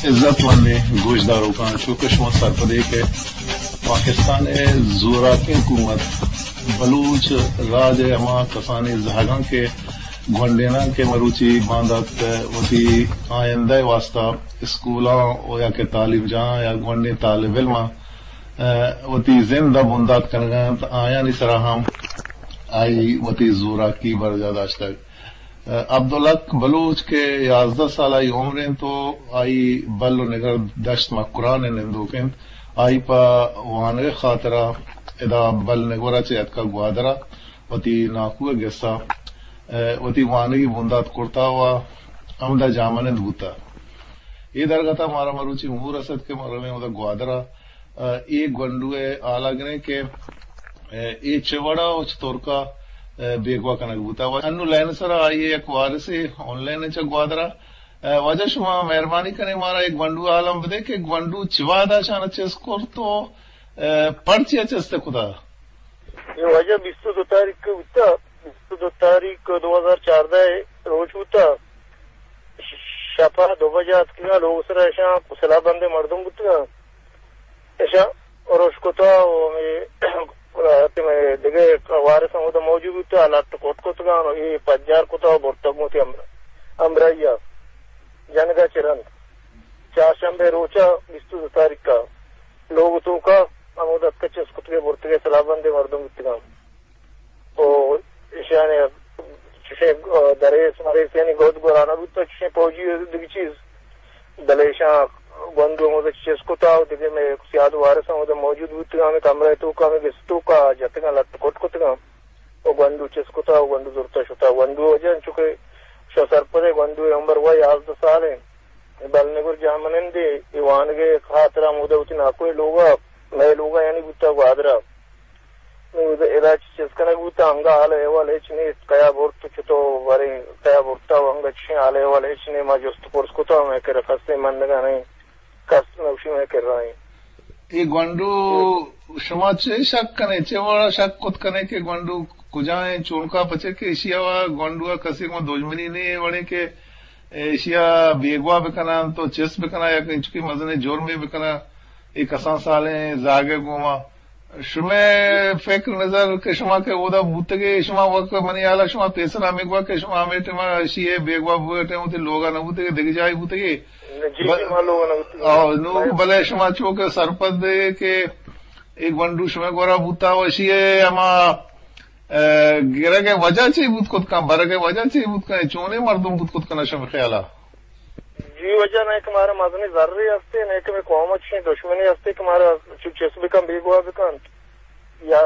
عزت مند گوشداروں کا چونکہ شما سرپدے کے پاکستان زوراکی حکومت بلوچ راج اما کسانی زہگاں کے گونڈینا کے مروچی باندت وتی آئندہ واسطہ اسکولاں یا کہ تعلیم جہاں یا گونڈے طالب علم وتی زندہ بندات کنگا آیا نہیں سراہم آئی وتی زوراکی برداشت تک عبدالحق بلوچ کے 11 سالہ عمریں تو آئی بل و نگر دشت مکران نندوکن آئی پا وانگ خاطرہ ادا بل نگورا چیت کا گوادرا وتی ناکوہ گسا وتی وانگی بندات کرتا ہوا امدہ جامنند بوتا یہ درگتا مارا مروچی مور اسد کے مرمے مدہ گوادرا ایک گنڈوے آلہ گنے کے ای چوڑا و چطورکا بیگوا کنک بوتا انو لین سر آئیے ایک وارسی آن لائن چا گوادرا وجہ شما مہربانی کریں مارا ایک گنڈو عالم بدے کہ گنڈو چوادا شانا چیز کر تو پرچی اچھستے خدا یہ وجہ 22 تاریخ ہوتا 22 تاریخ 2014 روز ہوتا شپا 2 بجے آت کیا لوگ سر ایشا سلا بندے مردم بوتا ایشا اور اس کو تو دیگه وارث هم ده موجود بود الات کوت کوتگان ای پجار کوتا برتگموتی امریا جنگا چرند چهارشنبه روچا 22 تاریخ کا لوگ تو کا امودت کچس کوتگه برتگه سلابنده مردم بودگان او ایشان چه درس مریض یعنی گود گورانا بود تو چه پوجی دیگه چیز دلیشان گندو مجھے چیز کو تھا دیکھے میں سیاد وارث ہوں موجود ہوئی تھی ہمیں کمرہ تو کا ہمیں گستو کا جاتے گا لٹ کوٹ کو تھا وہ گندو چیز کو تھا وہ گندو ضرورت شتا گندو وجہ چونکہ شو سرپدے گندو عمر ہوا 11 سال ہے بلنے گر جامنن دے ایوان کے خاطرہ مودہ ہوتی نا کوئی لوگا میں لوگا یعنی بوتا گوادرہ ادا چیز کنے بوتا ہنگا حال ایوال ایچ نہیں کیا بورتو چھتو بارے کیا بورتا ہنگا چھیں حال ایوال ایچ نہیں ما جست پورس کو تھا میں کہ رخصتے مندگا نہیں کس نوشی میں کر رہا ہیں یہ گونڈو شما چے شک کنے چے وڑا شک کت کنے کہ گونڈو کجائیں چونکا پچے کہ ایشیا گونڈو کسی کو دوجمنی نہیں وڑے کہ ایشیا بیگوا بکنا تو چیس بکنا یا کہ چکی مزنے جور میں بکنا ایک اساں سالیں زاگے گوما شما فکر نظر کہ شما کے اودا بوتگے شما وقت منی آلا شما پیسنا میگوا کہ شما ہمیٹے ما ایشیے بیگوا بوٹے ہوتے لوگا نہ بوتگے دیکھ جائی بوتگے نو بلے شما چوکے سرپد دے کہ ایک ونڈو شما گورا بوتا وشیے اما گرہ کے وجہ چی بوت کت کام برہ کے وجہ چی بوت کنے چونے مردم بوت کت کنا شما خیالا جی وجہ نہیں کہ ہمارا مدنی ضروری ہستے نہیں کہ میں قوم اچھی دشمنی ہستے کہ ہمارا چیس بکن بیگوا بکن یا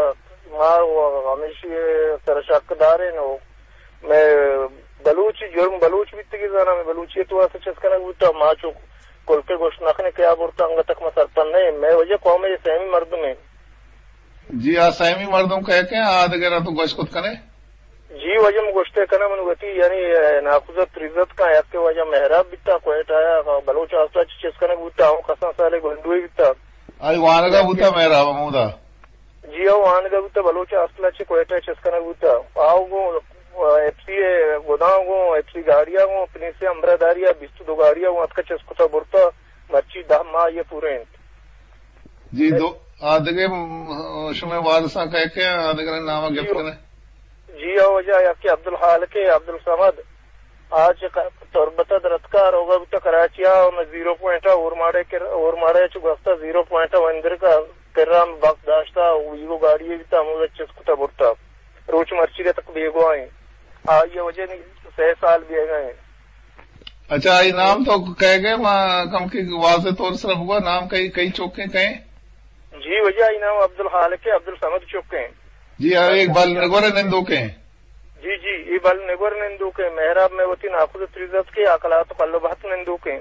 ہمیشہ سر شک دارے نو میں بلوچی جرم بلوچ بھی تکی زانا میں بلوچی تو ایسا چیز کرنے بوتا ماں چو کل کے گوشت نخنے کیا بورتا انگا تک میں سرپن نہیں میں وجہ قوم یہ سہمی مردم ہے جی آ سہمی مردم کہہ کے آدھ گرہ تو گوشت کت کنے جی وجہ میں گوشتے کنا من گتی یعنی ناخوزت ریزت کا ایک کے وجہ محراب بیتا کوئٹ آیا بلوچ آستا چیز کرنے بوتا ہوں کسان سالے گھنڈوئی بیتا آئی وانگا بوتا محراب مودا جی ہوں وانگا بوتا بلوچ آستا چی کوئٹ چیز کرنے بوتا آؤ گو ایف سی گوداؤں گو ایف سی گاڑیاں گو اپنی سے امبرداریاں 22 گاڑیاں گو اتکا چیز کتا برتا مرچی 10 ماہ یہ پورے ہیں جی دو آدھگے شمع وارثاں کہہ کے آدھگے نامہ گفت کرنے جی ہو وجہ یا کہ عبدالحال کے عبدالصمد آج تربتہ درتکار ہوگا بتا کراچیا میں 0 پوائنٹا اور مارے چو گفتا 0 پوائنٹا وندر کا کرام باق داشتا ویگو گاڑی بیتا موزا چیز کتا برتا روچ مرچی تک بیگو آئیں یہ وجہ نہیں 6 سال بھی گئے ہیں اچھا یہ نام تو کہہ گئے کم کی واضح طور سے ہوا نام کئی چوکیں کہیں جی وجہ یہ نام عبدالحال کے عبدالصمد چوکیں جی ایک بل نگور نندو کے جی جی یہ بل نگور نندو کے محراب میں ہوتی ناخوذ ریزت کے اقلات قلبات نندو کے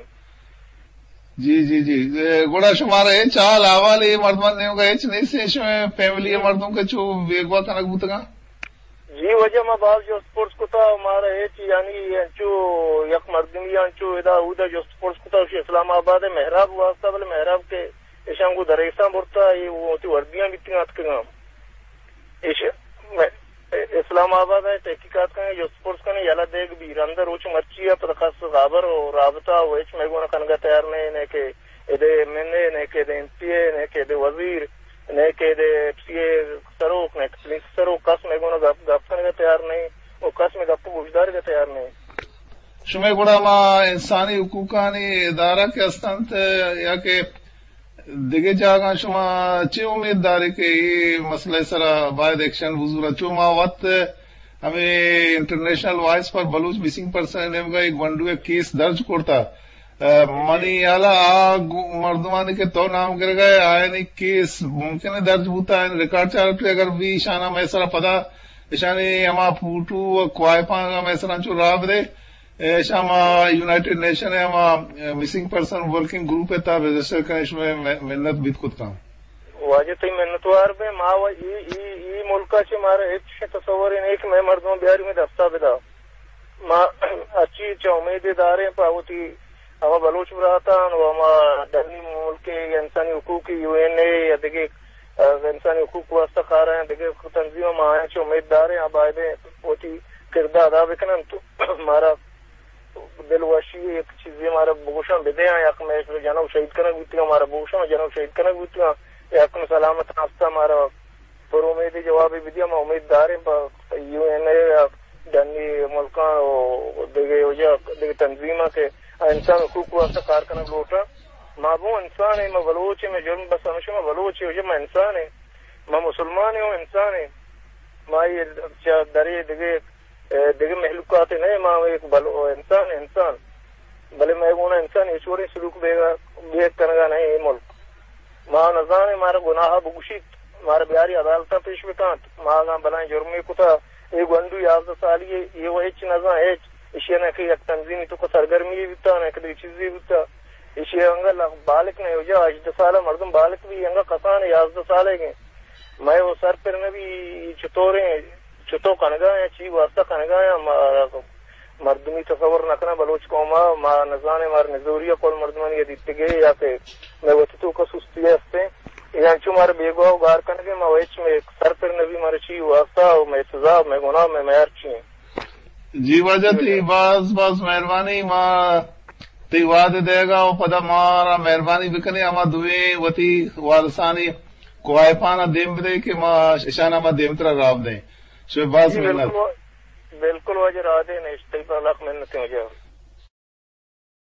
جی جی جی گوڑا شمار ہے چال آوال یہ مردمان نہیں ہوگا ایچ نہیں سے فیملی مردوں کے چو بیگوا کنک بوتگا جی وجہ ما باز جو سپورٹس کو تھا ہمارا ایچ یعنی چو یک مردمی چو ادا اودا جو سپورٹس کو تھا اسلام آباد ہے محراب واسطہ بلے محراب کے ایشان کو دریساں برتا یہ وہ ہوتی وردیاں بیتی آت کے گام اسلام آباد ہے تحقیقات کریں جو سپورٹس کریں یلا دیگ بھی اندر روچ مرچی ہے پرخص خبر اور رابطہ ویچ میں گونا کنگا تیار نے کہ ادے ایم این اے نے کہ ایم پی اے نے کہ وزیر نے کہ ایف سی اے سروک نے پولیس سروک کس میں گونا گپ کرنے کا تیار نہیں اور کس میں گپ گوشدار کا تیار نہیں شمع گوڑا ما انسانی حقوقانی ادارہ کے استنت یا کہ دیگه جاگا شما چه امید داری که این مسئله سر باید ایکشن حضور چون ما وقت ہمیں انٹرنیشنل وائس پر بلوچ مسنگ پرسن کا ایک ونڈو ایک کیس درج کرتا منی اعلیٰ مردمانی کے تو نام کر گئے آئین کیس ممکن ہے درج ہوتا ہے ریکارڈ چارٹ اگر بھی شانہ میسرا پدا اشانی ہما پھوٹو کوائپاں کا میسرا چو راب دے شاما یونائٹڈ نیشن ہے ہما مسنگ پرسن ورکنگ گروپ ہے تا رجسٹر کرنے اس میں محنت بیت کت کام واجہ تی محنتوار بے ماں ای ملکہ چی مارا ایک تصور ہے کہ میں مردوں بیاری میں دستا بدا ماں اچھی چا امید دارے پاوتی ہما بلوچ براتان و ہما دہنی ملک انسانی حقوق یو این اے یا دیکھے انسانی حقوق واسطہ کھا رہے ہیں دیکھے تنظیم ماں ہیں چا امید دارے ہیں باہدے پوتی کردہ ادا بکنن تو ہمارا دل واشی ایک چیزیں ہمارا بوشاں بدے ہیں یا میں جناب شہید کرنا بیتی ہوں ہمارا بوشاں جناب شہید کرنا بیتی ہوں یا سلامت نافتا ہمارا پر امید جوابی بدیا میں امید دار ہیں یو این اے یا جنگی ملکاں دیگے تنظیمہ کے انسان حقوق واسطہ کار کرنا لوٹا ماں وہ انسان ہے میں بلوچ ہے میں جرم بس ہمیشہ میں بلوچ ہے میں انسان ہے میں مسلمان ہوں انسان ہے ماں یہ درے دیگه محلوقات نہیں ماں ایک انسان ہے انسان بھلے میں گونا انسان ایشوری سلوک بیت کرنگا نہیں ملک ماں نظام ہے مارا گناہ بگوشید مارا بیاری عدالتہ پیش بکانت ماں گاں بلائیں جرمی کتا ایک گنڈو 11 سالی یہ وہ ایچ نظام ایچ اشیاء نے کہ یک تنظیمی تو کو سرگرمی بیتا نے کہ چیزی بیتا اشیاء انگا بالک نہیں ہو جا 18 سالہ مردم بالک بھی انگا قصان 11 سالے گئے میں وہ سر پر میں بھی چطوریں چتو کنگا یا چی واسطہ کنگا یا مردمی تصور نکنا بلوچ قوما ما نظام مار نزوریہ کول مردمانی یہ دیتے گئے یا کہ میں وہ تو کا سستی ہستے یا چو مار بیگو گار کنگے ما ویچ میں سر پر نبی مار چی واسطہ میں سزا میں گناہ میں میار چی جی وجہ تی باز مہربانی ما تی وعد دے گا و پدا مارا مہربانی بکنے اما دوئے وطی وارثانی کوئی پانا دیم بدے کہ ما شانہ ما دیم ترہ راب دیں شو باز محنت بالکل وجہ را دے نشتے پر لاکھ محنتیں ہو جائے